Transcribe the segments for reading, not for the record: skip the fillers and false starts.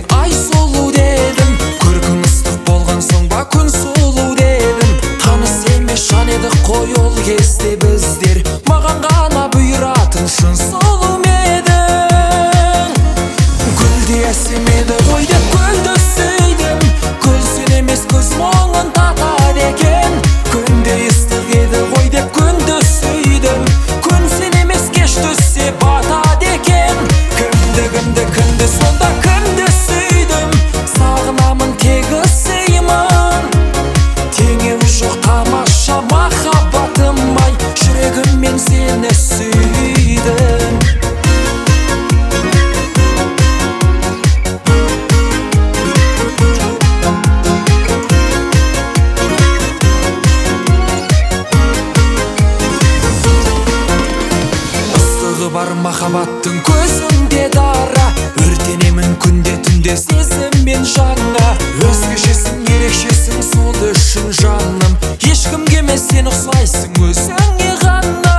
ай сұлу дедім, көркің ыстық болған соң ба күн сұлу дедім. Таныс емес жан едік қой ол кезде біздер, маған ғана бұйыратын шын сұлу едің. Гүлде әсем еді ғой деп гүлді сүйдім, гүлсін емес көз мұңын татады екен. Күнде ыстық еді ғой деп күнді сүйдім, күн сен емес кеш түссе батады екен. Кімді сонда кімді сүйдім, сағынамын тегі сыймын. Теңеуі жоқ тамаша махаббатым ай, жүрегіммен сені сүйдім. Ыстығы бар махаббаттың көзінде дара, өртенемін күнде түнде сезіммен жаңа. Өзгешесің, ерекшесің, сол үшін жаным, ешкімге емес сен ұқсайсың өзіңе ғана.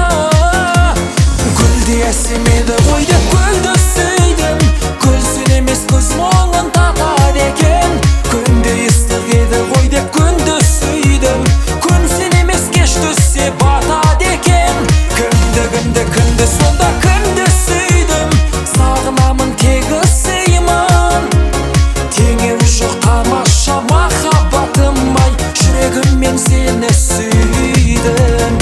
Гүлде әсем еді ғой деп гүлді сүйдім, гүлсін емес көз мұңын татады екен. Күнде ыстық еді ғой деп күнді сүйдім, күн сен емес кеш түссе батады екен. Кімді сонда кімді сүйдім, сағынамын тегі сыймын. Теңеуі жоқ тамаша махаббатым ай, жүрегіммен сені сүйдім.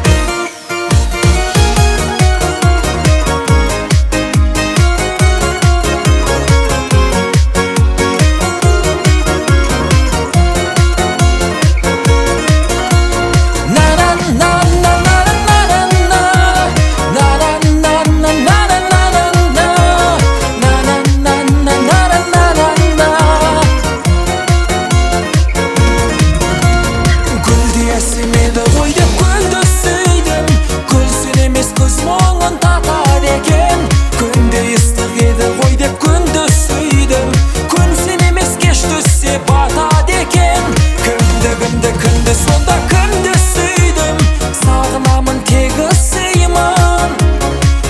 Әсем еді ғой деп гүлді сүйдім, гүлсін емес көз мұңын татады екен. Күнде ыстық еді ғой деп күнді сүйдім, күн сен емес кеш түссе батады екен. Кімді сонда кімді сүйдім, сағынамын тегі сыймын.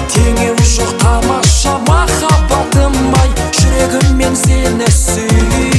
Теңеуі жоқ тамаша махаббатым ай, жүрегіммен сені сүйдім.